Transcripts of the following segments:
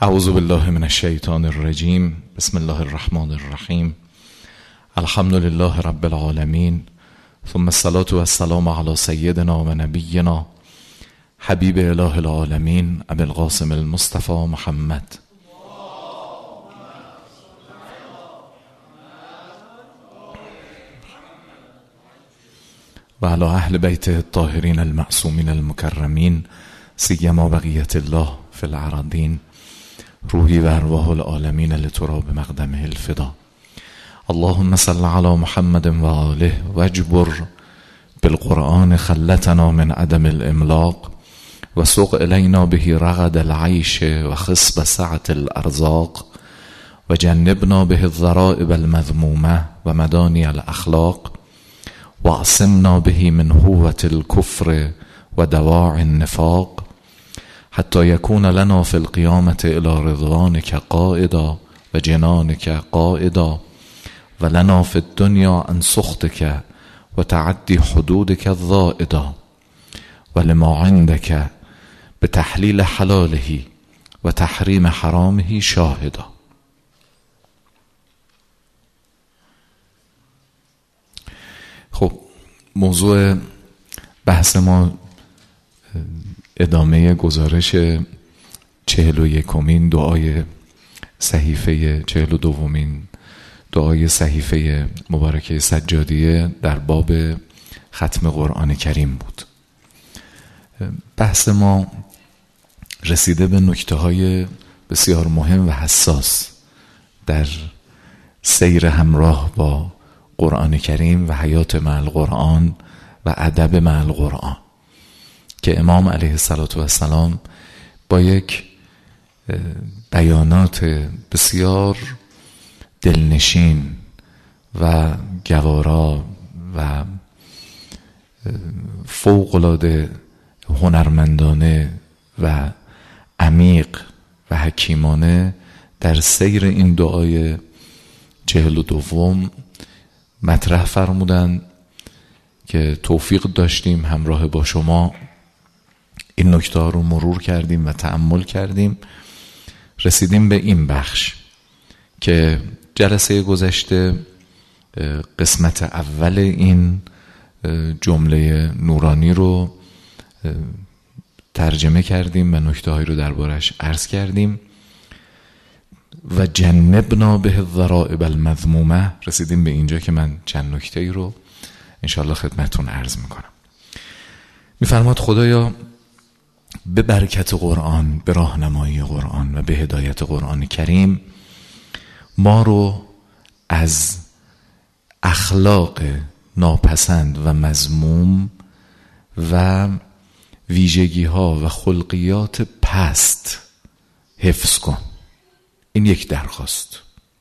اعوذ بالله من الشیطان الرجیم. بسم الله الرحمن الرحیم. الحمد لله رب العالمین، ثم الصلاة والسلام علی سیدنا و نبینا حبیب اله العالمین ابی القاسم المصطفى محمد. و علی اهل بیته الطاهرین المعصومین المکرمین، سیما بقیت الله فی الارضین، روحی و ارواح العالمین لتراب مقدمه الفدا. اللهم صل علی محمد و آله واجبر بالقرآن خلتنا من عدم الاملاق و سوق الینا به رغد العیش و خصب سعة الارزاق و جنبنا به الضرائب المذمومه و مدانی الاخلاق و عصمنا به من هوة الكفر و دواعی النفاق حتی یکون لنا فی القیامة الى رضوانک قائدا و جنانک قائدا و لنا فی الدنیا عن سخطک و تعدی حدودک الضائدا و لما عندک بتحلیل حلاله و تحریم حرامه شاهدا. خب، موضوع بحث ما ادامه گزارش 41مین دعای صحیفه 42مین دعای صحیفه مبارکه سجادیه در باب ختم قرآن کریم بود. بحث ما رسیده به نکته‌های بسیار مهم و حساس در سیر همراه با قرآن کریم و حیات مع القرآن و ادب مع القرآن که امام علیه السلام با یک بیانات بسیار دلنشین و گوارا و فوق‌العاده هنرمندانه و عمیق و حکیمانه در سیر این دعای 42 مطرح فرمودند که توفیق داشتیم همراه با شما این نکته ها رو مرور کردیم و تأمل کردیم. رسیدیم به این بخش که جلسه گذشته قسمت اول این جمله نورانی رو ترجمه کردیم و نکته هایی رو دربارش عرض کردیم و جنبنا به الضرائب المذمومه. رسیدیم به اینجا که من چند نکته ای رو انشاءالله خدمتون عرض میکنم. میفرماد خدایا به برکت قرآن، به راهنمایی قرآن و به هدایت قرآن کریم ما رو از اخلاق ناپسند و مذموم و ویژگی ها و خلقیات پست حفظ کن. این یک درخواست.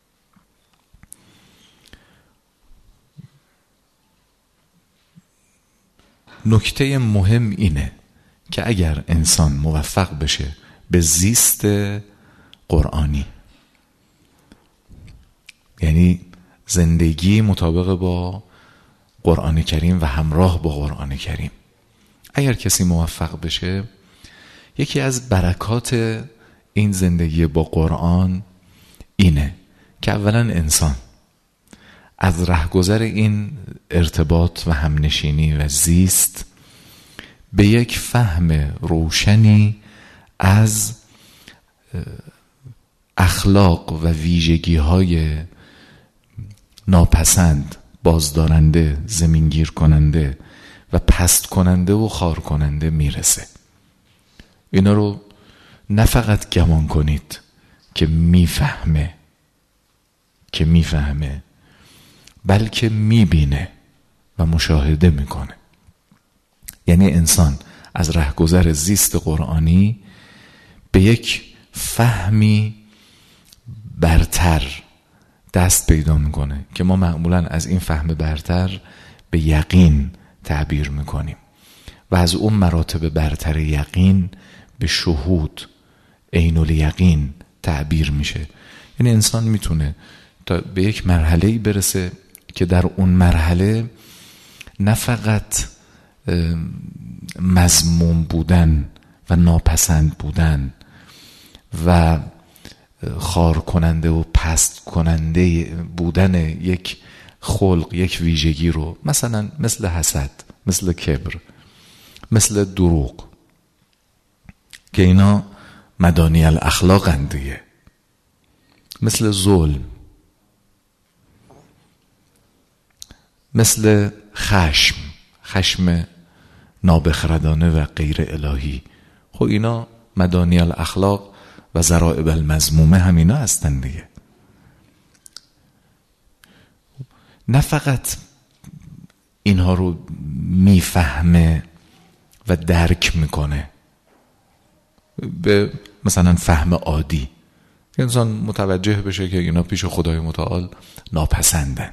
نکته مهم اینه که اگر انسان موفق بشه به زیست قرآنی، یعنی زندگی مطابق با قرآن کریم و همراه با قرآن کریم، اگر کسی موفق بشه، یکی از برکات این زندگی با قرآن اینه که اولا انسان از رهگذر این ارتباط و همنشینی و زیست به یک فهم روشنی از اخلاق و ویژگی های ناپسند، بازدارنده، زمینگیر کننده و پست کننده و خار کننده میرسه. اینا رو نه فقط گمان کنید که میفهمه بلکه میبینه و مشاهده میکنه. یعنی انسان از رهگذر زیست قرآنی به یک فهمی برتر دست پیدا میکنه که ما معمولا از این فهم برتر به یقین تعبیر میکنیم و از اون مراتب برتر یقین به شهود، عین الیقین تعبیر میشه. یعنی انسان میتونه تا به یک مرحله‌ای برسه که در اون مرحله نه فقط مذموم بودن و ناپسند بودن و خار کننده و پست کننده بودن یک خلق، یک ویژگی رو، مثلا مثل حسد، مثل کبر، مثل دروغ، که اینا مدانی الاخلاق دیگه، مثل ظلم، مثل خشم نابخردانه و غیر الهی. خب اینا مدانی الاخلاق و ضرائب المذمومه همینا هستن دیگه. نه فقط اینها رو میفهمه و درک میکنه به مثلا فهم عادی، انسان متوجه بشه که اینا پیش خدای متعال ناپسندن،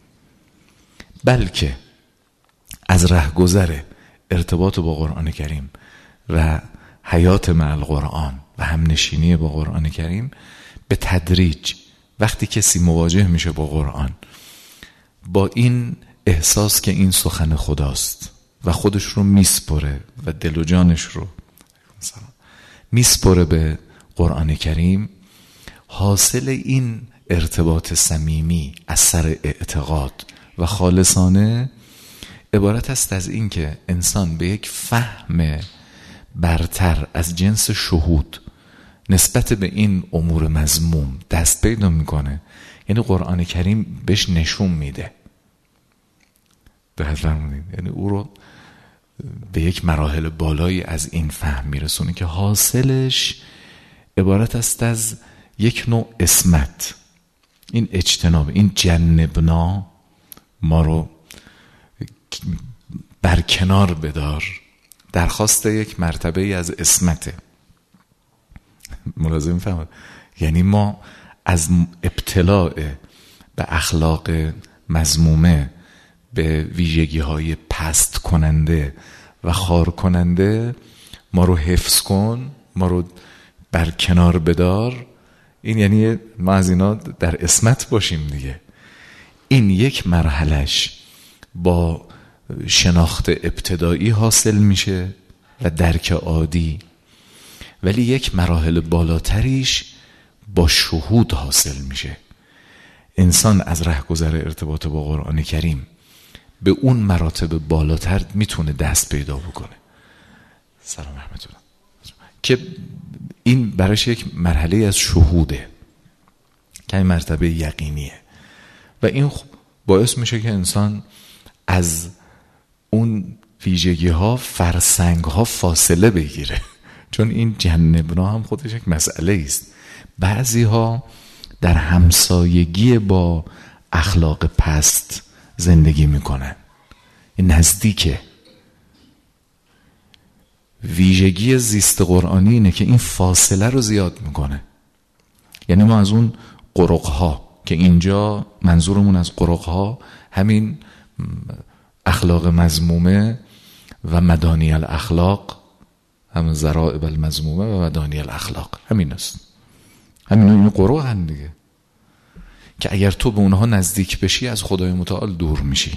بلکه از رهگذر ارتباط با قرآن کریم و حیات مع القرآن و همنشینی با قرآن کریم، به تدریج وقتی کسی مواجه میشه با قرآن، با این احساس که این سخن خداست و خودش رو میسپره و دل و جانش رو میسپره به قرآن کریم، حاصل این ارتباط صمیمی از سر اعتقاد و خالصانه عبارت است از این که انسان به یک فهم برتر از جنس شهود نسبت به این امور مذموم دست پیدا میکنه. یعنی قرآن کریم بهش نشون میده، یعنی او رو به یک مراحل بالایی از این فهم میرسونه که حاصلش عبارت است از یک نوع عصمت. این اجتناب، این جنبنا، ما رو برکنار بدار، درخواست یک مرتبه از عصمته. ملازم فهمد؟ یعنی ما از ابتلاع به اخلاق مذمومه، به ویژگی های پست کننده و خار کننده، ما رو حفظ کن، ما رو برکنار بدار. این یعنی ما از اینا در عصمت باشیم دیگه. این یک مرحلش با شناخت ابتدایی حاصل میشه و درک عادی، ولی یک مراحل بالاتریش با شهود حاصل میشه. انسان از رهگذر ارتباط با قرآن کریم به اون مراتب بالاتر میتونه دست پیدا بکنه. سلام رحمت الله. که این براش یک مرحله از شهوده که این مرتبه یقینیه و این باعث میشه که انسان از اون ویژگی ها، فرسنگ ها فاصله بگیره، چون این جنبنا هم خودش یک مسئله است. بعضی ها در همسایگی با اخلاق پست زندگی میکنن، این نزدیکه. ویژگی زیست قرآنی اینه که این فاصله رو زیاد میکنه. یعنی ما از اون قرقها که اینجا منظورمون از قرقها همین اخلاق مذمومه و مدانی الاخلاق، هم ضرائب المذمومه و مدانی الاخلاق، همین است. همین این قرق هم دیگه که اگر تو به اونها نزدیک بشی از خدای متعال دور میشی.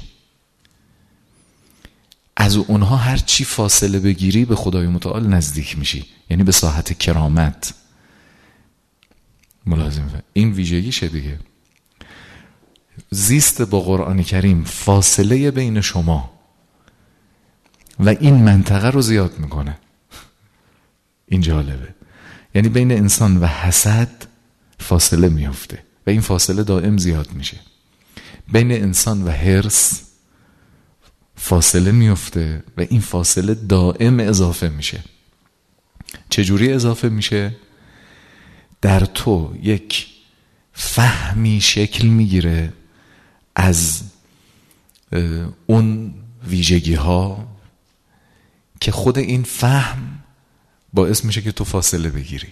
از اونها هر چی فاصله بگیری به خدای متعال نزدیک میشی، یعنی به ساحت کرامت. ملازم این ویژگیشه دیگه. زیست با قرآن کریم فاصله بین شما و این منطقه رو زیاد میکنه. این جالبه. یعنی بین انسان و حسد فاصله میفته و این فاصله دائم زیاد میشه. بین انسان و حرص فاصله میفته و این فاصله دائم اضافه میشه. چجوری اضافه میشه؟ در تو یک فهمی شکل میگیره از اون ویژگی ها که خود این فهم باعث میشه که تو فاصله بگیری.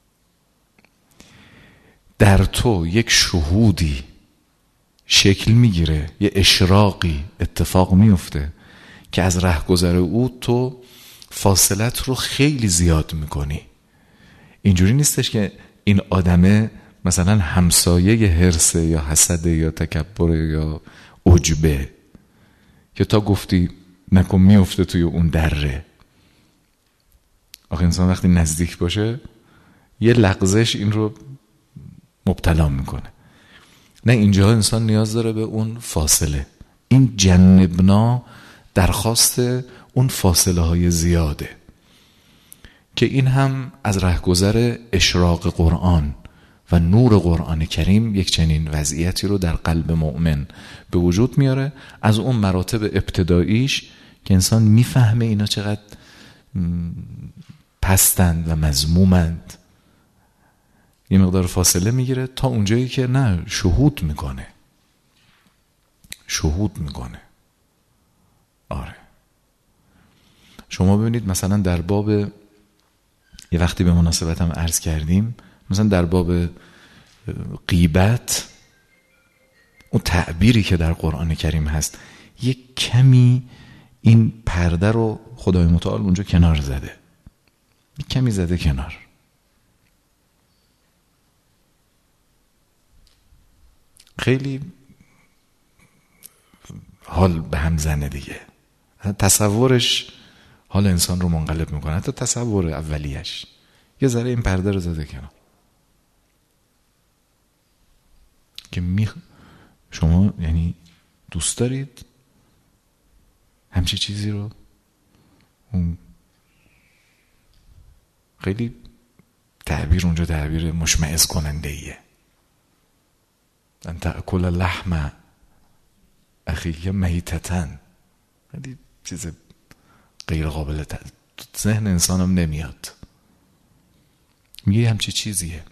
در تو یک شهودی شکل میگیره، یه اشراقی اتفاق میفته که از رهگذر او تو فاصلت رو خیلی زیاد میکنی. اینجوری نیستش که این آدمه مثلا همسایه حرصه یا حسده یا تکبر یا عجبه که تا گفتی نکن میفته توی اون دره. آخه انسان وقتی نزدیک باشه یه لغزش این رو مبتلا میکنه. نه، اینجا انسان نیاز داره به اون فاصله. این جنبنا درخواست اون فاصله های زیاده که این هم از رهگذر اشراق قرآن و نور قرآن کریم یک چنین وضعیتی رو در قلب مؤمن به وجود میاره. از اون مراتب ابتداییش که انسان میفهمه اینا چقدر پستند و مذمومند، یه مقدار فاصله میگیره تا اونجایی که نه، شهود میکنه. آره، شما ببینید مثلا در باب، یه وقتی به مناسبت هم عرض کردیم، مثلا در باب غیبت، اون تعبیری که در قرآن کریم هست، یک کمی این پرده رو خدای متعال اونجا کنار زده، یک کمی زده کنار. خیلی حال به هم زنه دیگه. تصورش حال انسان رو منقلب میکنه، حتی تصور اولیش. یه ذره این پرده رو زده کنار که شما یعنی دوست دارید همچی چیزی رو؟ خیلی تعبیر اونجا تعبیر مشمئز کننده ایه. ان تأکل لحم اخیک میتتا، خیلی چیز غیر قابل ذهن انسانم نمیاد. میگه همچی چیزیه.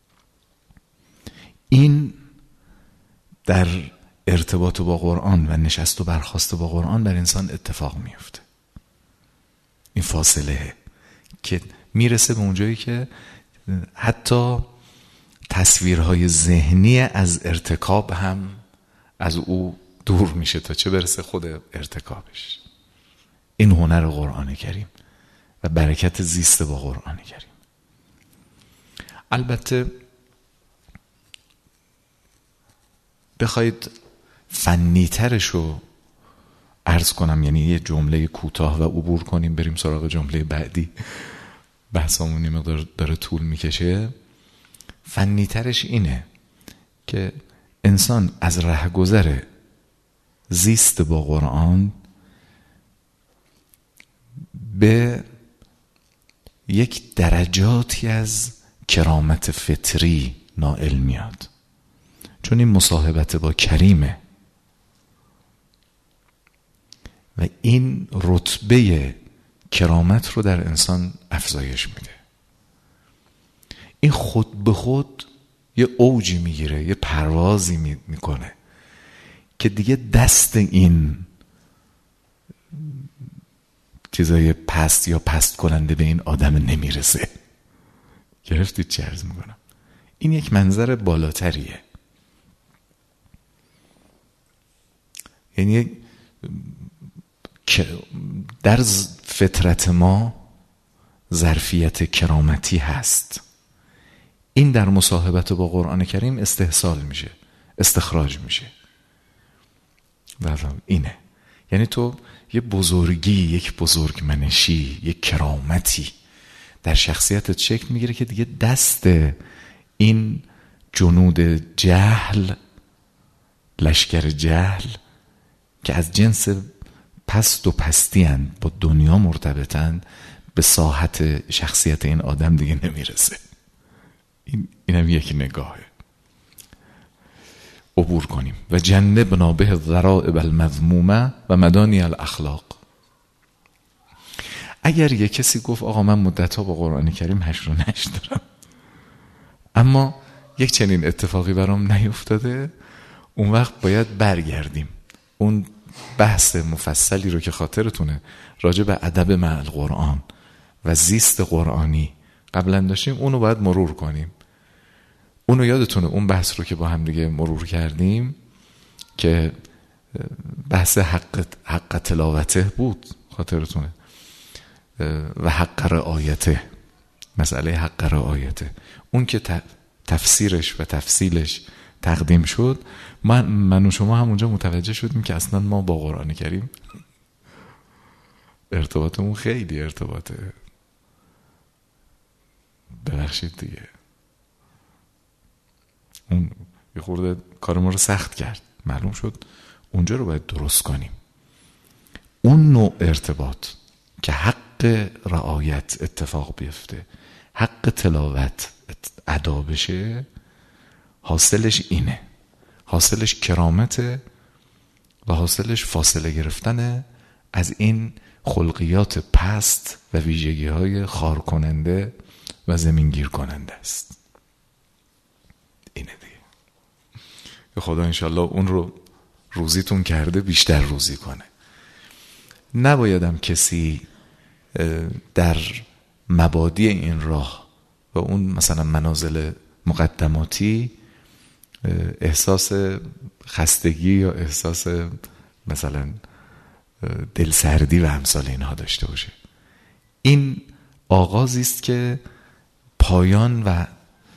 این در ارتباط با قرآن و نشست و برخاست با قرآن بر انسان اتفاق میفته. این فاصله که میرسه به اونجایی که حتی تصویرهای ذهنی از ارتکاب هم از او دور میشه تا چه برسه خود ارتکابش. این هنر قرآن کریم و برکت زیست با قرآن کریم. البته بخواید فنیترش رو عرض کنم، یعنی یه جمله کوتاه و عبور کنیم بریم سراغ جمله بعدی، بحثمون مقدار داره طول میکشه. فنیترش اینه که انسان از رهگذر زیست با قرآن به یک درجاتی از کرامت فطری نائل میاد، چون این مصاحبت با کریمه و این رتبه کرامت رو در انسان افزایش میده. این خود به خود یه اوجی میگیره، یه پروازی میکنه که دیگه دست این چیزای پست یا پست کننده به این آدم نمیرسه. گرفتید چه عرض میکنم؟ این یک منظر بالاتریه. یعنی در فطرت ما ظرفیت کرامتی هست. این در مصاحبت با قرآن کریم استحصال میشه، استخراج میشه. و اینه، یعنی تو یه بزرگی، یک بزرگمنشی، یک کرامتی در شخصیتت شکل میگیره که دیگه دست این جنود جهل، لشکر جهل که از جنس پست و پستی هن، با دنیا مرتبطن، به ساحت شخصیت این آدم دیگه نمیرسه. این هم یک نگاهه. عبور کنیم. و جنبنا به الذرائب المذمومه و مدانی الاخلاق. اگر یک کسی گفت آقا من مدتها با قرآن کریم هشت و نشت دارم اما یک چنین اتفاقی برام نیفتاده، اون وقت باید برگردیم. اون بحث مفصلی رو که خاطرتونه راجع به ادب مع القرآن و زیست قرآنی قبلا داشتیم، اونو باید مرور کنیم. اونو یادتونه اون بحث رو که با هم دیگه مرور کردیم که بحث حق تلاوته بود، خاطرتونه، و حق رعایته، مسئله حق رعایته. اون که تفسیرش و تفصیلش تقدیم شد، من و شما هم اونجا متوجه شدیم که اصلا ما با قرآن کریم ارتباطمون خیلی ارتباطه، ببخشید دیگه، یه خورده کار ما رو سخت کرد. معلوم شد اونجا رو باید درست کنیم. اون نوع ارتباط که حق رعایت اتفاق بیفته، حق تلاوت ادا بشه، حاصلش اینه، حاصلش کرامته و حاصلش فاصله گرفتن از این خلقیات پست و ویژگی های خار کننده و زمینگیر کننده است. اینه دیگه. خدا انشالله اون رو روزیتون کرده بیشتر روزی کنه. نبایدم کسی در مبادی این راه و اون مثلا منازل مقدماتی احساس خستگی یا احساس مثلا دلسردی و امثال اینها داشته باشه. این آغازی است که پایان و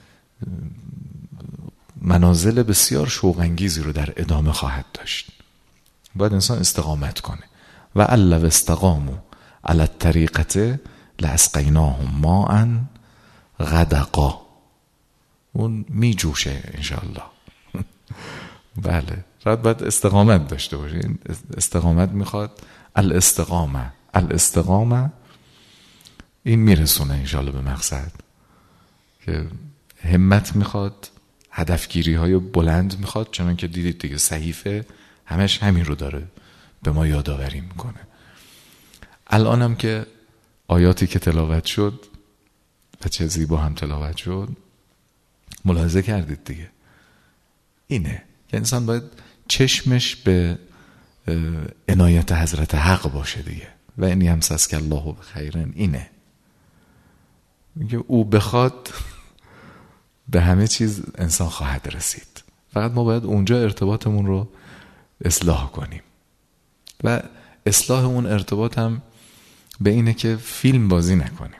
منازل بسیار شوق‌انگیزی رو در ادامه خواهد داشت. باید انسان استقامت کنه. و الا استقاموا علی الطریقه لاسقیناهم ماء غدقا. اون می جوشه انشاءالله. بله، باید استقامت داشته باشین. استقامت میخواد. الاستقامه این میرسونه انشاءالله به مقصد. که همت میخواد، هدفگیری های بلند میخواد، چنان که دیدید دیگه صحیفه همش همین رو داره به ما یادآوری میکنه. الانم که آیاتی که تلاوت شد و چه زیبا هم تلاوت شد، ملاحظه کردید دیگه. اینه که انسان باید چشمش به عنایت حضرت حق باشه دیگه. و این یمسسک الله بخیرن. اینه میگه او بخواد به همه چیز انسان خواهد رسید. فقط ما باید اونجا ارتباطمون رو اصلاح کنیم. و اصلاح اون ارتباط هم به اینه که فیلم بازی نکنیم.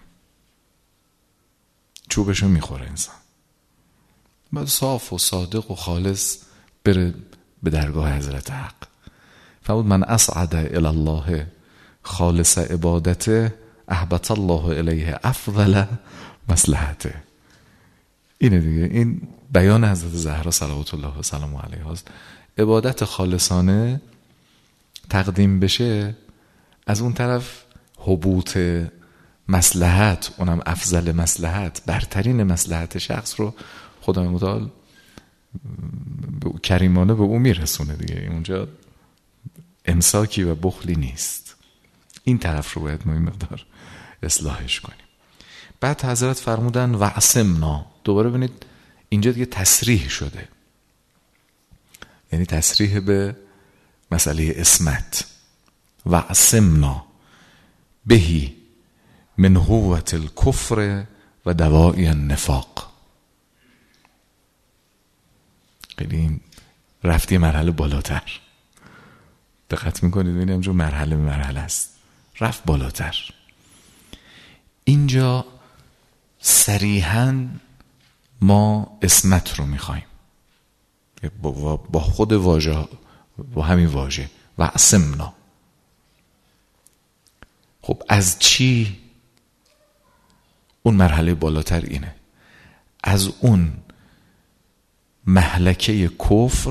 چوبشو میخوره انسان. باید صاف و صادق و خالص بره به درگاه حضرت حق. فرمود من اصعد الی الله خالص عبادته احبط الله الیه افضل مصلحته. اینه دیگه. این بیان حضرت زهرا صلوات الله و سلام علیها است. عبادت خالصانه تقدیم بشه، از اون طرف حبوط مصلحت، اونم افضل مصلحت، برترین مصلحت شخص رو خدای متعال کریمانه به اون میرسونه دیگه. اونجا امساکی و بخلی نیست. این طرف رو باید ما این مقدار اصلاحش کنیم. بعد حضرت فرمودن وعصمنا. دوباره ببینید اینجا دیگه تصریح شده، یعنی تصریح به مسئله اسمت. وعصمنا بهی من هوة الکفر و دوائی النفاق. خیلی رفتی مرحله بالاتر. دقت میکنید این همجور مرحله مرحله است، رفت بالاتر. اینجا صریحاً ما اسمت رو میخوایم با خود واژه، با همین واژه وعصمنا. خب از چی؟ اون مرحله بالاتر اینه، از اون مهلکه کفر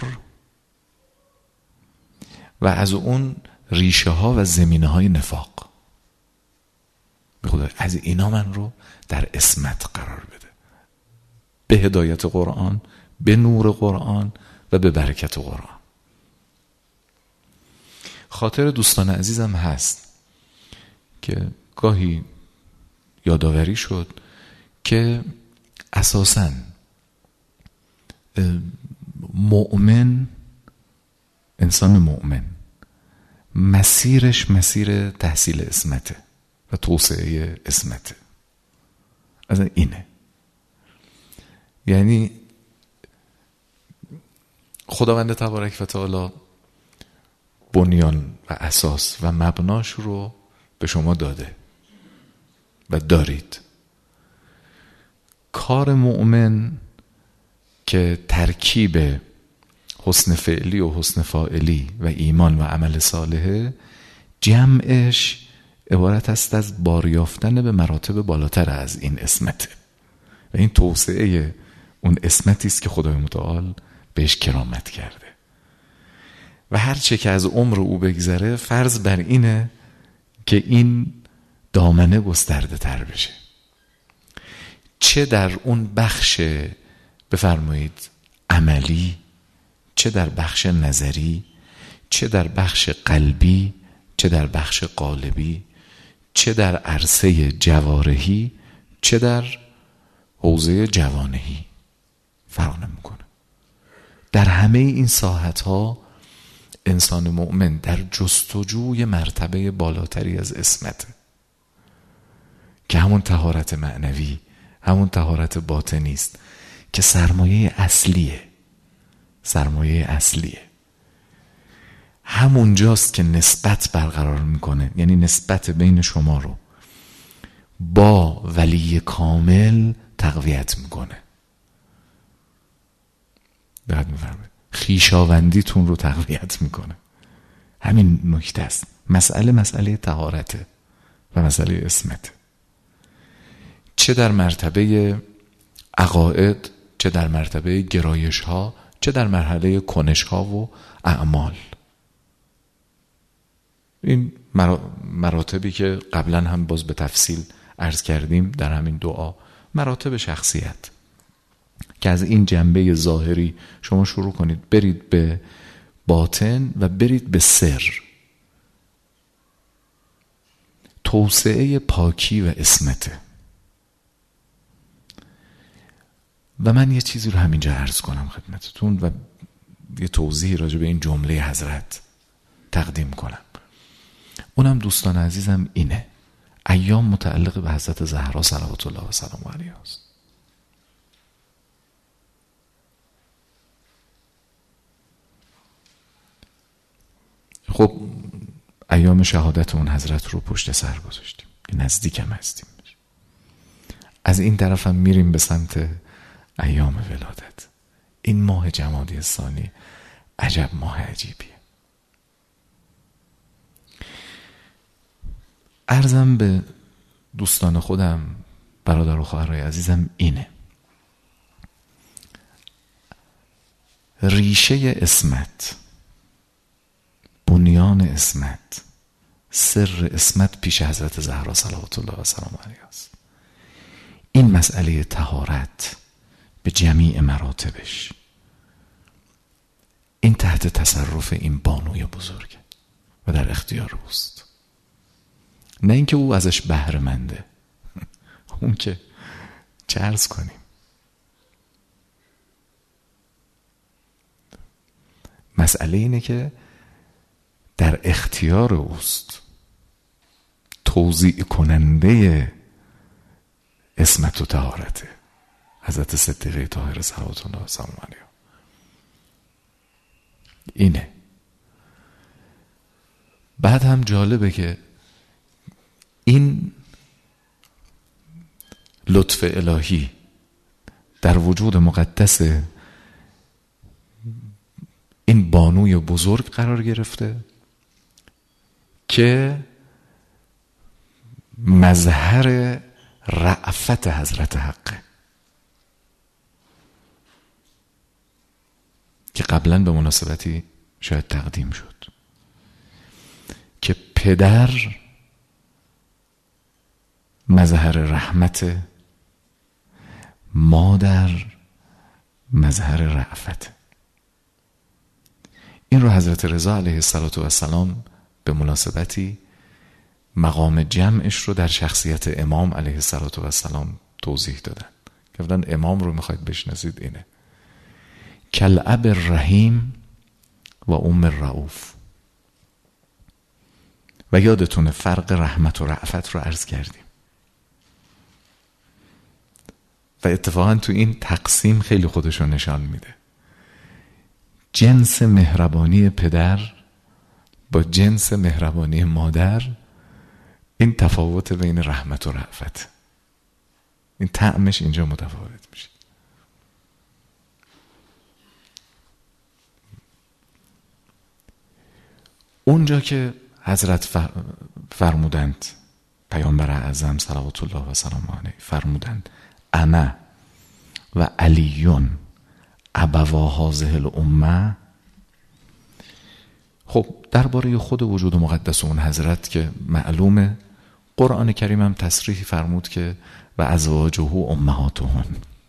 و از اون ریشه ها و زمینه های نفاق. بخدا از اینا من رو در اسمت قرار بده، به هدایت قرآن، به نور قرآن و به برکت قرآن. خاطر دوستان عزیزم هست که گاهی یادآوری شد که اساساً مؤمن، انسان مؤمن مسیرش مسیر تحصیل اسمته و توسعه اسمته. از اینه، یعنی خداوند تبارک و تعالی بنیان و اساس و مبناش رو به شما داده و دارید. کار مؤمن که ترکیب حسن فعلی و حسن فاعلی و ایمان و عمل صالحه، جمعش عبارت است از باریافتن به مراتب بالاتر از این اسمته و این توسعه اون اسمتی است که خدای متعال بهش کرامت کرده و هر چه که از عمر او بگذره فرض بر اینه که این دامنه گسترده تر بشه، چه در اون بخش بفرمایید عملی، چه در بخش نظری، چه در بخش قلبی، چه در بخش قالبی، چه در عرصه جوارحی، چه در حوزه جوانحی. فرق نمیکنه. در همه این ساحت‌ها انسان مؤمن در جستجوی مرتبه بالاتری از عصمته که همون طهارت معنوی، همون طهارت باطنی است که سرمایه اصلیه. همون جاست که نسبت برقرار میکنه، یعنی نسبت بین شما رو با ولی کامل تقویت میکنه. دقت میفرمایید، خویشاوندیتون رو تقویت میکنه. همین نکته است. مسئله طهارته و مسئله عصمته، چه در مرتبه عقاید، چه در مرتبه گرایش ها، چه در مرحله کنش ها و اعمال. این مراتبی که قبلا هم باز به تفصیل عرض کردیم در همین دعا، مراتب شخصیت که از این جنبه ظاهری شما شروع کنید برید به باطن و برید به سر، توسعه پاکی و عصمته. و من یه چیزی رو همینجا عرض کنم خدمتتون و یه توضیح راجع به این جمله حضرت تقدیم کنم. اونم دوستان عزیزم اینه، ایام متعلق به حضرت زهرا صلوات الله و سلام علیها است. خب ایام شهادت اون حضرت رو پشت سر گذاشتیم که نزدیکم هستیم. از این طرف هم میریم به سمت ایام ولادت. این ماه جمادی الثانی عجب ماه عجیبیه. عرضم به دوستان خودم، برادر و خواهرای عزیزم اینه، ریشه عصمت، بنیان عصمت، سر عصمت پیش حضرت زهرا صلوات الله و سلام علیها است. این مسئله طهارت به جمیع مراتبش، این تحت تصرف این بانوی بزرگ و در اختیار اوست. نه اینکه او ازش بهره منده، اون که چه عرض کنیم. مسئله اینه که در اختیار اوست، توزیع کننده عصمت و طهارته حضرت صدیقه طاهره صلوات الله و سلام علیها. اینه. بعد هم جالبه که این لطف الهی در وجود مقدس این بانوی بزرگ قرار گرفته که مظهر رأفت حضرت حقه که قبلا به مناسبتی شاید تقدیم شد که پدر مظهر رحمت، مادر مظهر رأفت. این رو حضرت رضا علیه السلام به مناسبتی مقام جمعش رو در شخصیت امام علیه السلام توضیح دادن. گفتن امام رو میخواید بشناسید اینه کالاب الرحیم و ام الرؤوف. و یادتونه فرق رحمت و رأفت رو عرض کردیم و اتفاقا تو این تقسیم خیلی خودشو نشان میده. جنس مهربانی پدر با جنس مهربانی مادر، این تفاوت بین رحمت و رأفت، این طعمش اینجا متفاوت میشه. اونجا که حضرت فرمودند، پیامبر اعظم صلوات الله و سلام علیه فرمودند انا و علیون ابوا هذه الامه. خب درباره خود وجود مقدس اون حضرت که معلومه، قرآن کریم هم تصریح فرمود که و ازواجه امهاتهن.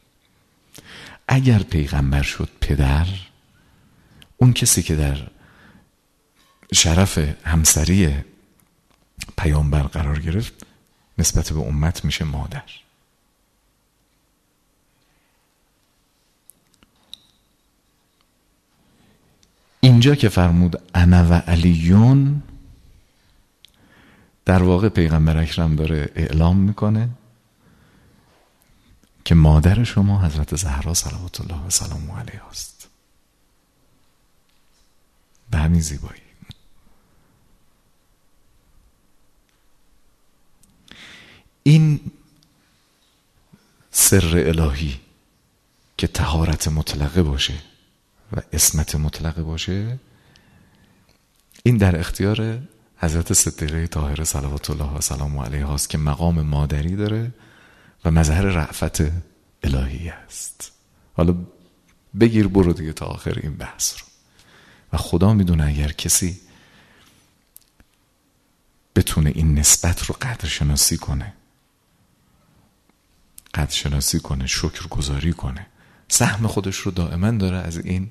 اگر پیغمبر شد پدر، اون کسی که در شرف همسری پیامبر قرار گرفت نسبت به امت میشه مادر. اینجا که فرمود انا و علیون، در واقع پیغمبر اکرم داره اعلام میکنه که مادر شما حضرت زهرا صلوات الله و سلامه علیها است. به همین زیبایی. این سر الهی که طهارت مطلقه باشه و عصمت مطلقه باشه، این در اختیار حضرت صدیقه طاهره صلوات الله و سلامه علیها است که مقام مادری داره و مظهر رأفت الهی است. حالا بگیر برو دیگه تا آخر این بحث رو. و خدا میدونه اگر کسی بتونه این نسبت رو قدرشناسی کنه، شکرگزاری کنه، سهم خودش رو دائما داره از این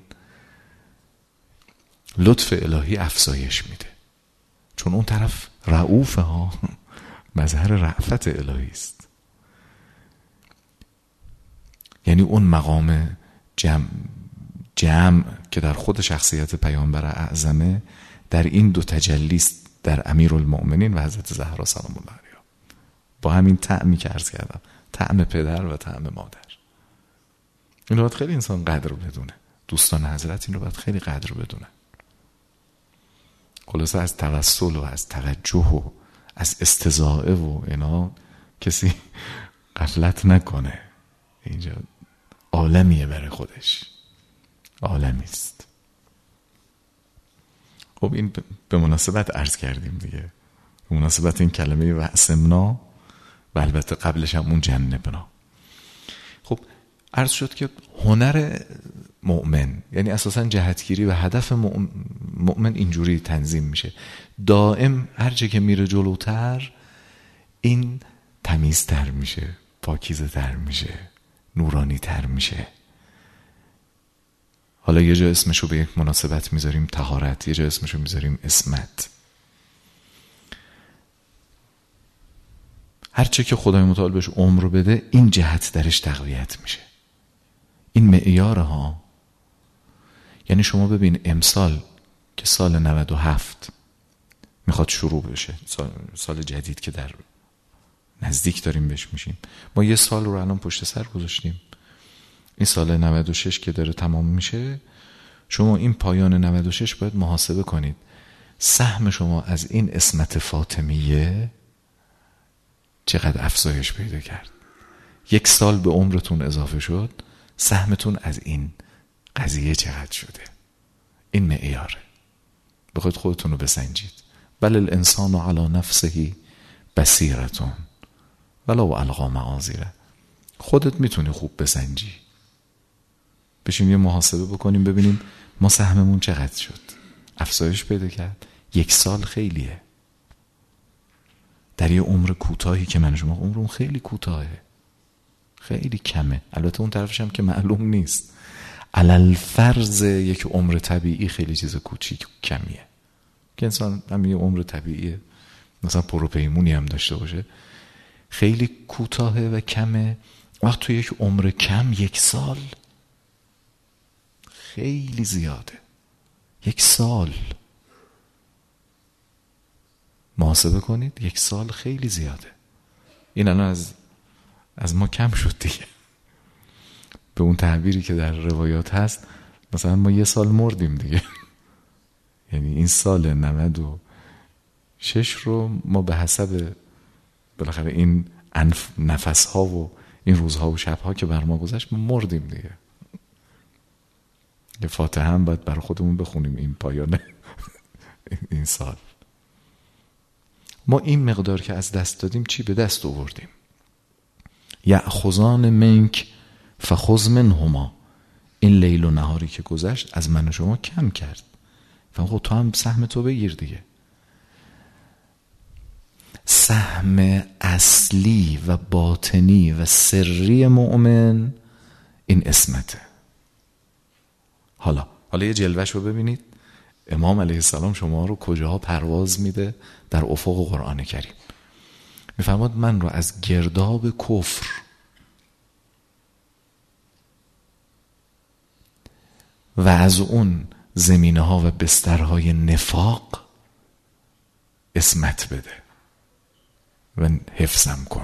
لطف الهی افزایش میده، چون اون طرف رؤوفه ها، مظهر رأفت الهی است. یعنی اون مقام جمع که در خود شخصیت پیامبر اعظمه در این دو تجلی است، در امیرالمؤمنین و حضرت زهرا سلام الله علیها، با همین طعمی که عرض کردم، طعم پدر و طعم مادر. این رو باید خیلی انسان قدر بدونه. دوستان حضرت این رو باید خیلی قدر بدونه. خلاصه از توسل و از توجه و از استضاعه و اینا کسی غفلت نکنه. اینجا عالمیه برای خودش، عالمی است. خب این به مناسبت عرض کردیم دیگه، به مناسبت این کلمه وعصمنا و البته قبلش هم اون جنبنا. خب عرض شد که هنر مؤمن، یعنی اساساً جهتگیری و هدف مؤمن اینجوری تنظیم میشه، دائم هر چه که میره جلوتر این تمیزتر میشه، پاکیزه تر میشه، نورانی تر میشه. حالا یه جا اسمشو به یک مناسبت میذاریم طهارت، یه جا اسمشو میذاریم عصمت. هرچه که خدای متعال بهش عمر رو بده این جهت درش تقویت میشه. این معیاره ها. یعنی شما ببین امسال که سال 97 میخواد شروع بشه، سال جدید که در نزدیک داریم بهش میشیم، ما یه سال رو الان پشت سر گذاشتیم. این سال 96 که داره تمام میشه، شما این پایان 96 باید محاسبه کنید سهم شما از این عصمت فاطمیه چقدر افزایش پیدا کرد. یک سال به عمرتون اضافه شد، سهمتون از این قضیه چقدر شده. این معیاره. بخواید خودتون رو بسنجید. بل الانسان علی نفسه بصیرتون ولو القی معاذیره. خودت میتونی خوب بسنجی. بشین یه محاسبه بکنیم ببینیم ما سهممون چقدر شد، افزایش پیدا کرد. یک سال خیلیه در یه عمر کوتاهی که من شما عمرمون خیلی کوتاهه، خیلی کمه. البته اون طرفش هم که معلوم نیست. علل فرض یک عمر طبیعی خیلی چیز کوچیک کمیه که انسان هم یه عمر طبیعیه، مثلا پروپیمونی هم داشته باشه، خیلی کوتاهه و کمه. وقت تو یک عمر کم یک سال خیلی زیاده. یک سال محاسبه کنید، یک سال خیلی زیاده. این الان از ما کم شد دیگه. به اون تعبیری که در روایات هست، مثلا ما یه سال مردیم دیگه. یعنی این سال 96 رو ما به حسب بالاخره این نفس ها و این روزها و شب ها که بر ما گذشت ما مردیم دیگه. یه فاتحه هم باید برای خودمون بخونیم این پایان این سال. ما این مقدار که از دست دادیم چی به دست آوردیم؟ یأخذان منک فخذ منهما. این لیل و نهاری که گذشت از من و شما کم کرد. خب تو هم سهم تو بگیر دیگه. سهم اصلی و باطنی و سری مؤمن این اسمته. حالا یه جلوش رو ببینید. امام علیه السلام شما رو کجاها پرواز میده در افق قرآن کریم. میفرماد من رو از گرداب کفر و از اون زمینه ها و بسترهای نفاق عصمت بده و حفظم کن.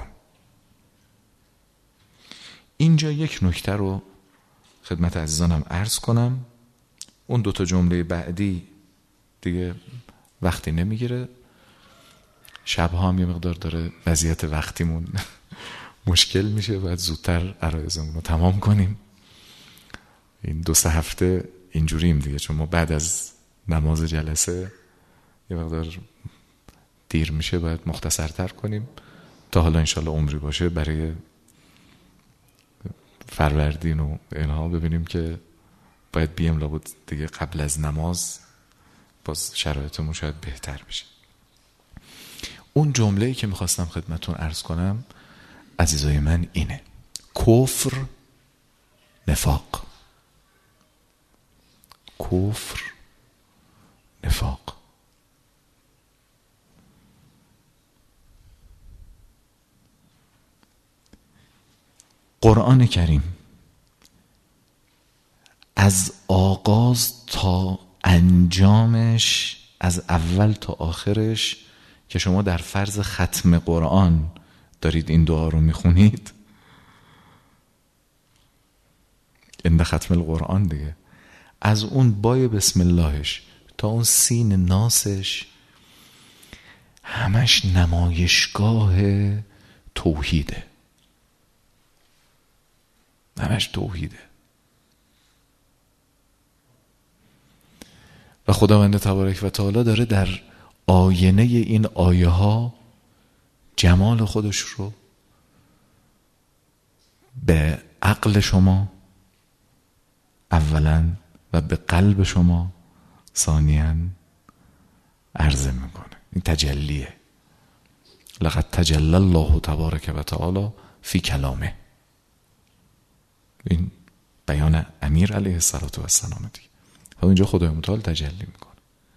اینجا یک نکته رو خدمت عزیزانم عرض کنم. اون 2 جمله بعدی دیگه وقتی نمیگیره. شبها هم یه مقدار داره وضعیت وقتیمون مشکل میشه، باید زودتر عرایزمون رو تمام کنیم. این 2-3 هفته اینجوریم دیگه، چون ما بعد از نماز جلسه یه مقدار دیر میشه، باید مختصرتر کنیم تا حالا انشالله عمری باشه برای فروردین و اینها ببینیم که باید بیم لابد دیگه قبل از نماز، باز شرایطمون شاید بهتر بشه. اون جمله‌ای که میخواستم خدمتون عرض کنم عزیزای من اینه: کفر نفاق. کفر نفاق. قرآن کریم از آغاز تا انجامش، از اول تا آخرش که شما در فرض ختم قرآن دارید این دعا رو میخونید، این ختم القرآن دیگه، از اون بای بسم اللهش تا اون سین ناسش همش نمایشگاه توحیده. همش توحیده. و خداوند تبارک و تعالی داره در آینه این آیه ها جمال خودش رو به عقل شما اولا و به قلب شما ثانیاً عرضه میکنه. این تجلیه. لقد تجلی الله تبارک و تعالی فی کلامه. این بیان امیر علیه السلام دیگه. اینجا خدای متعال تجلی میکنه.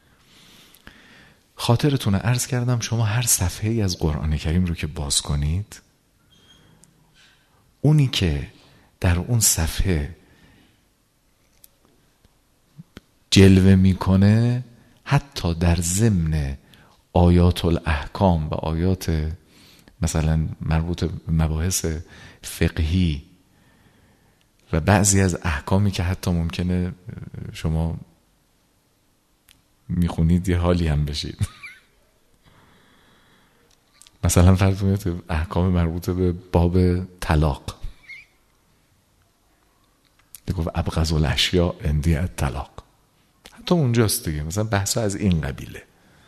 خاطرتونه عرض کردم شما هر صفحه ای از قرآن کریم رو که باز کنید، اونی که در اون صفحه جلوه میکنه حتی در ضمن آیات الاحکام و آیات مثلا مربوط به مباحث فقهی و بعضی از احکامی که حتی ممکنه شما میخونید یه حالی هم بشید. مثلا فرض کنید احکام مربوط به باب طلاق، گفت ابغض الاشیاء عندی الطلاق، حتی اونجاست دیگه. مثلا بحثا از این قبیله،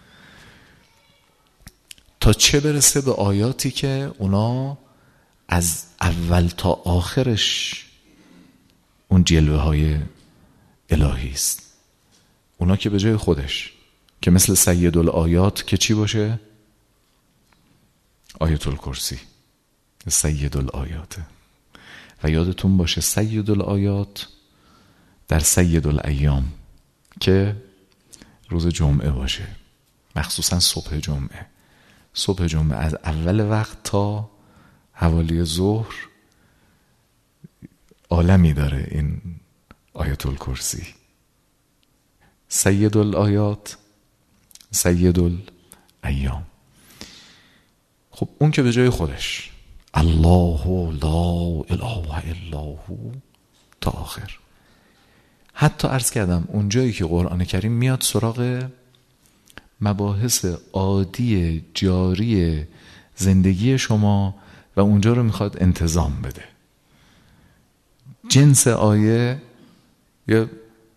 تا چه برسه به آیاتی که اونا از اول تا آخرش اون جلوه های الهی است. اونا که به جای خودش که مثل سید الآیات که چی باشه؟ آیت الکرسی سید الآیاته. و یادتون باشه سید الآیات در سید الایام که روز جمعه باشه، مخصوصا صبح جمعه. صبح جمعه از اول وقت تا حوالی ظهر عالمی داره این آیت الکرسی. سید الآیات سید الایام. خب اون که به جای خودش الله لا اله الا هو تا آخر. حتی عرض کردم اون جایی که قرآن کریم میاد سراغ مباحث عادی جاری زندگی شما و اونجا رو میخواد انتظام بده. جنس آیه یا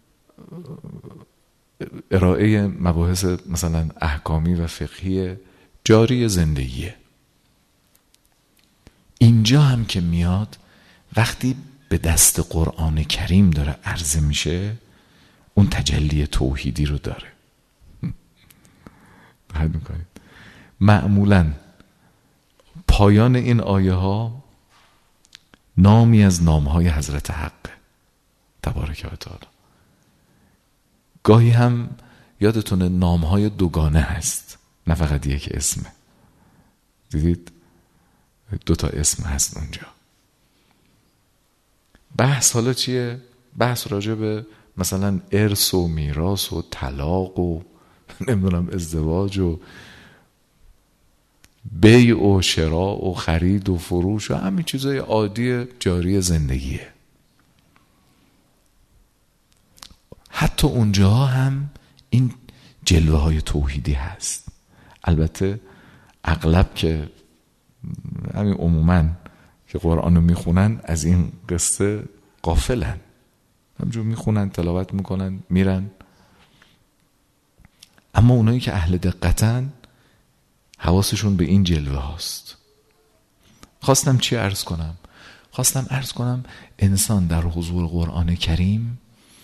ارائه مباحث مثلا احکامی و فقهی جاری زندگیه. اینجا هم که میاد وقتی به دست قرآن کریم داره عرضه میشه، اون تجلی توحیدی رو داره. حد میکنید معمولا پایان این آیه ها نامی از نامهای حضرت حق تبارک و تعالی. گاهی هم یادتونه نامهای دوگانه هست، نه فقط یک اسمه. دیدید 2 اسم هست اونجا. بحث حالا چیه؟ بحث راجع به مثلا ارث و میراث و طلاق و نمیدونم ازدواج و بیع و شراء و خرید و فروش و همین چیزای عادی جاری زندگیه. حتی اونجا هم این جلوه های توحیدی هست. البته اغلب که همین عموماً که قرآن رو میخونن از این قصه غافلن، همجور میخونن، تلاوت میکنن، میرن. اما اونایی که اهل دقتن حواسشون به این جلوه هاست. خواستم چی عرض کنم؟ خواستم عرض کنم انسان در حضور قرآن کریم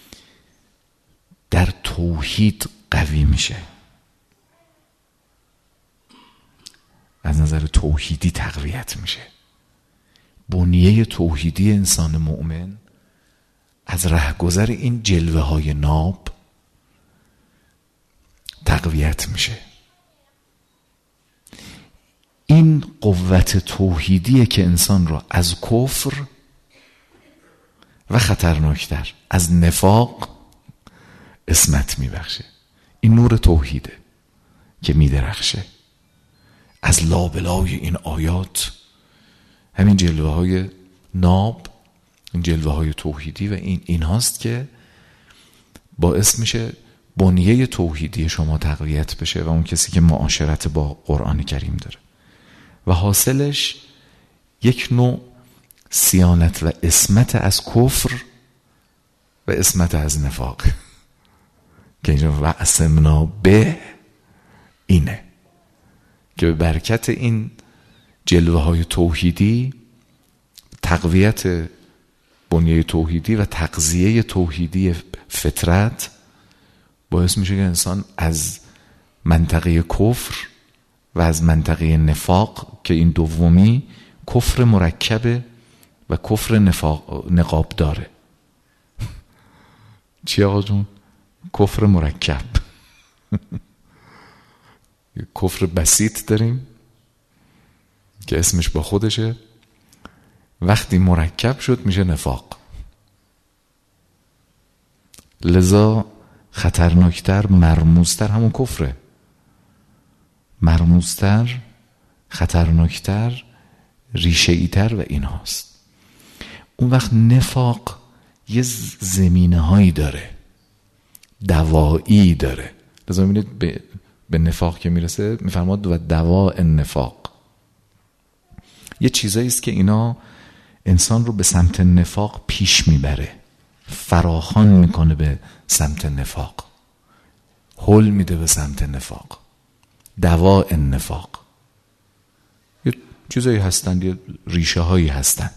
در توحید قوی میشه، از نظر توحیدی تقویت میشه. بنیه توحیدی انسان مؤمن از رهگذر این جلوه های ناب تقویت میشه. این قوت توحیدیه که انسان را از کفر و خطرناکتر از نفاق عصمت میبخشه. این نور توحیده که میدرخشه از لابلای این آیات. همین جلوه های ناب، این جلوه های توحیدی و این هاست که باعث میشه بنیه توحیدی شما تقویت بشه و اون کسی که معاشرت با قرآن کریم داره و حاصلش یک نوع صیانت و عصمت از کفر و عصمت از نفاق که اینجا وعصمنا به اینه که به برکت این جلوه های توحیدی، تقویت بنیه توحیدی و تغذیه توحیدی فطرت باعث میشه که انسان از منطقه کفر و از منطقه نفاق که این دومی کفر مرکبه و کفر نقاب داره. چی آقا جون؟ کفر مرکب. کفر بسیط داریم که اسمش با خودشه، وقتی مرکب شد میشه نفاق. لذا خطرناکتر، مرموزتر همون کفره، مرموزتر، خطرناکتر، ریشه‌ای‌تر و این هاست. اون وقت نفاق یه زمینه هایی داره، دوایی داره. لذا میبینید به نفاق که میرسه میفرماد و دواء النفاق، یه چیزایی است که اینا انسان رو به سمت نفاق پیش میبره، فراخوان میکنه به سمت نفاق، هل میده به سمت نفاق. دواء النفاق یه چیزایی هستن، یه ریشه هایی هستن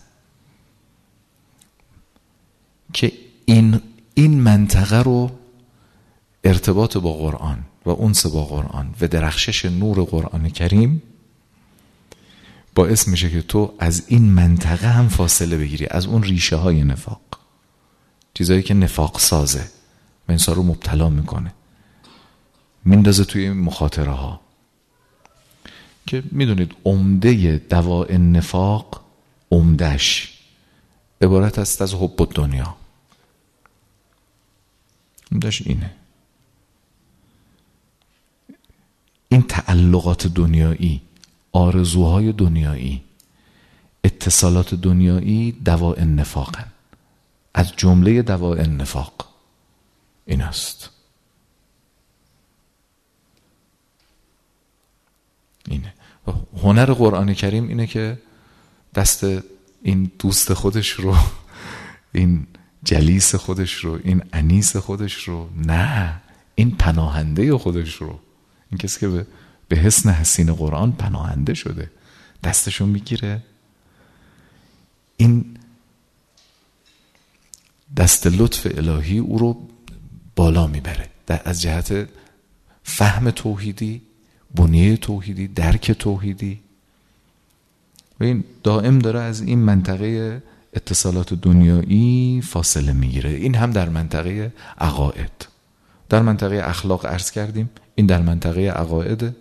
که این منطقه رو ارتباط با قرآن و انس با قرآن و درخشش نور قرآن کریم باعث میشه که تو از این منطقه هم فاصله بگیری، از اون ریشه های نفاق، چیزایی که نفاق سازه و انسان رو مبتلا میکنه، میندازه توی مخاطره ها. که میدونید عمده دواء النفاق، عمدش عبارت است از حب الدنیا. عمدش اینه، این تعلقات دنیایی، آرزوهای دنیایی، اتصالات دنیایی دواء النفاقن. از جمله دواء النفاق این است. اینه هنر قرآن کریم، اینه که دست این دوست خودش رو، این جلیس خودش رو، این انیس خودش رو، نه، این پناهنده خودش رو، این کسی که به حسن حسین قرآن پناهنده شده، دستشو میگیره، این دست لطف الهی او رو بالا میبره از جهت فهم توحیدی، بنیه توحیدی، درک توحیدی. و این دائم داره از این منطقه اتصالات دنیایی فاصله میگیره. این هم در منطقه عقاید. در منطقه اخلاق عرض کردیم، این در منطقه عقایده،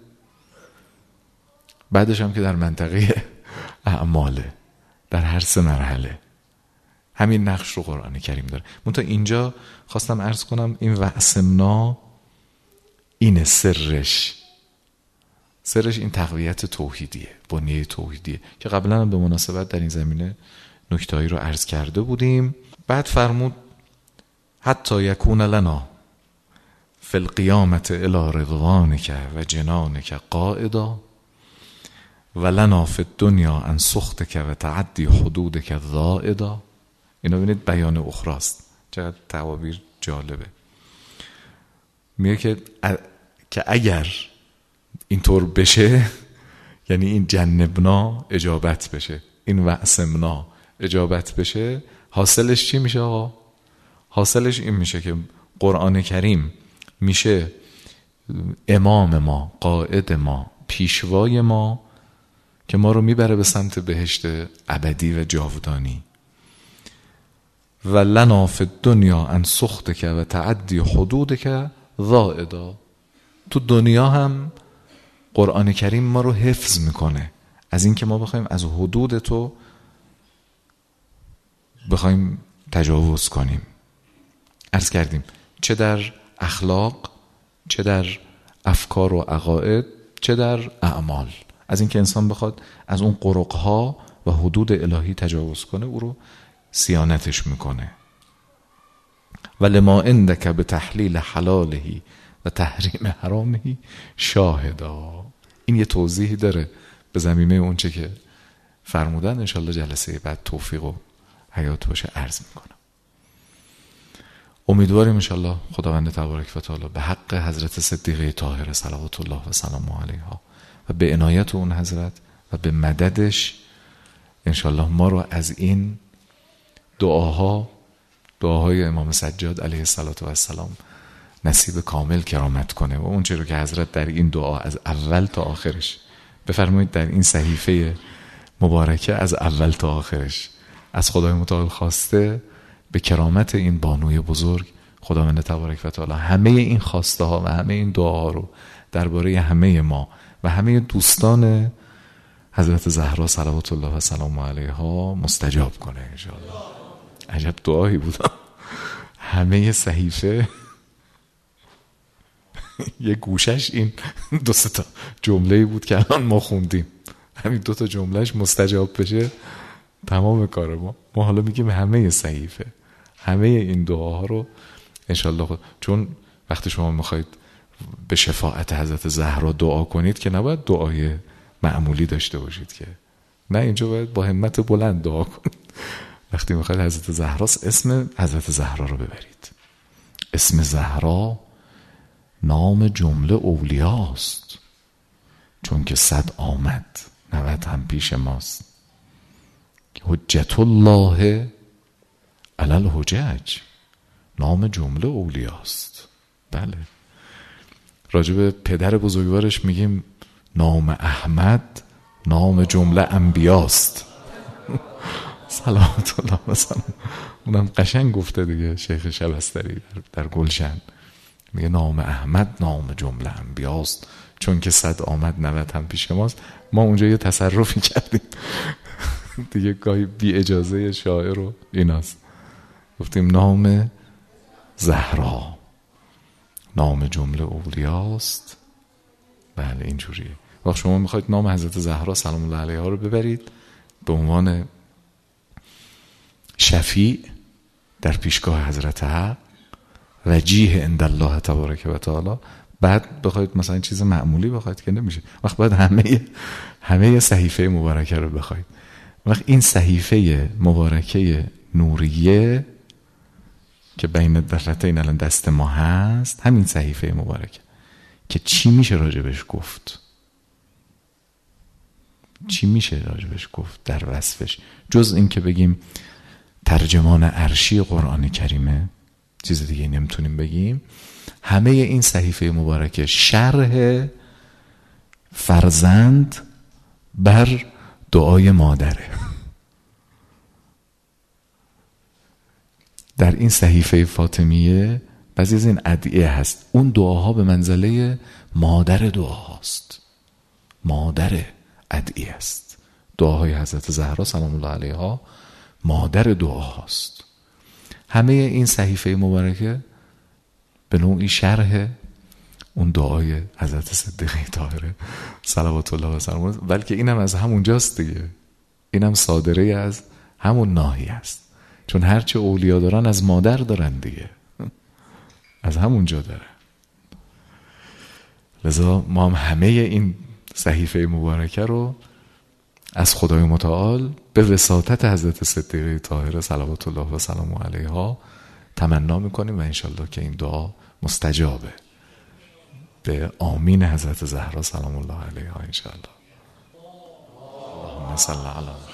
بعدش هم که در منطقه اعماله. در هر سه مرحله همین نقش رو قرآن کریم داره. منتها اینجا خواستم عرض کنم این وعصمنا اینه سرش این تقویت توحیدیه، بنیه توحیدیه که قبلا به مناسبت در این زمینه نکته‌ای رو عرض کرده بودیم. بعد فرمود حتی یکون لنا فی القیامت الی رضوانک و جنانک قائدا و لنا فی الدنیا عن سخطک و تعدی حدودک زائدا. اینا ببینید بیان اخراست، چقدر تعابیر جالبه. میگه که اگر اینطور بشه، یعنی این جنبنا اجابت بشه، این وعصمنا اجابت بشه، حاصلش چی میشه آقا؟ حاصلش این میشه که قرآن کریم میشه امام ما، قائد ما، پیشوای ما که ما رو میبره به سمت بهشت ابدی و جاودانی. و لنا فی الدنیا عن سخطک و تعدی حدودک زائدا. تو دنیا هم قرآن کریم ما رو حفظ میکنه از این که ما بخوایم از حدود تو بخوایم تجاوز کنیم. عرض کردیم چه در اخلاق، چه در افکار و عقاید، چه در اعمال، از این که انسان بخواد از اون قرقها و حدود الهی تجاوز کنه او رو صیانتش میکنه. و لما عندک به تحلیل حلاله و تحریم حرامه شاهدا. این یه توضیحی داره به ضمیمه اون چه که فرمودن. انشالله جلسه بعد توفیق و حیات باشه عرض میکنم. امیدواریم انشالله خداوند تبارک و تعالی به حق حضرت صدیقه طاهره صلوات الله و سلام علیها و به عنایت اون حضرت و به مددش انشالله ما رو از این دعاهای امام سجاد علیه السلام نصیب کامل کرامت کنه و اون چه رو که حضرت در این دعا از اول تا آخرش بفرمایید در این صحیفه مبارکه از اول تا آخرش از خدای متعال خواسته به کرامت این بانوی بزرگ خداوند تبارک و تعالی همه این خواسته ها و همه این دعاها رو درباره همه ما و همه دوستان حضرت زهرا صلوات الله و سلام علیها مستجاب کنه انشاءالله. عجب دعایی بود. همه صحیفه یه گوشش این 2-3 جمله بود که الان ما خوندیم، همین 2 جملهش مستجاب بشه تمام کار ما حالا میگیم همه صحیفه، همه این دعاها رو انشالله. چون وقتی شما میخواید به شفاعت حضرت زهرا دعا کنید که نباید دعای معمولی داشته باشید که نه، اینجا باید با همت بلند دعا کنید. وقتی میخواید حضرت زهراست اسم حضرت زهرا رو ببرید. اسم زهرا نام جمله اولیاست، چون که 100 آمد 90 هم پیش ماست. حجت الله علی الحجج نام جمله اولیاست. بله، راجب پدر بزرگوارش میگیم نام احمد نام جمله انبیاست. صلوات الله و سلام. اونم قشنگ گفته دیگه شیخ شبستری در گلشن، میگه نام احمد نام جمله انبیاست، چون که 100 آمد 90 هم پیش ماست. ما اونجا یه تصرفی کردیم دیگه گاهی بی اجازه شاعر و ایناست، گفتیم نام زهرا نام جمله اولیاست. بله اینجوریه. وقت شما میخواید نام حضرت زهرا سلام الله علیها رو ببرید به عنوان شفیع در پیشگاه حضرت حق، وجیه عند الله تبارک و تعالی، بعد بخواید مثلا چیز معمولی بخواید که نمیشه، وقت باید همه صحیفه مبارکه رو بخواید. وقت این صحیفه مبارکه نوریه که بین دفتین الان دست ما هست، همین صحیفه مبارکه که چی میشه راجبش گفت، چی میشه راجبش گفت در وصفش، جز این که بگیم ترجمان عرشی قرآن کریمه، چیز دیگه نمیتونیم بگیم. همه این صحیفه مبارکه شرح فرزند بر دعای مادره. در این صحیفه فاطمیه بعضی از این ادعیه هست، اون دعاها به منزله مادر دعاهاست، مادر ادعیه است. دعاهای حضرت زهرا سلام الله علیها مادر دعاهاست. همه این صحیفه مبارکه به نوعی شرح اون دعای حضرت صدیقه طاهره صلوات الله و سلامه، بلکه اینم از همونجاست دیگه، اینم صادره از همون ناحیه است، چون هرچه اولیا دارن از مادر دارن دیگه، از همونجا داره. لذا ما هم همه این صحیفه مبارکه رو از خدای متعال به وساطت حضرت صدیقه طاهره صلوات الله و سلامه علیها تمنا میکنیم و انشالله که این دعا مستجابه به آمین حضرت زهرا سلام الله علیها انشالله. اللهم صل علی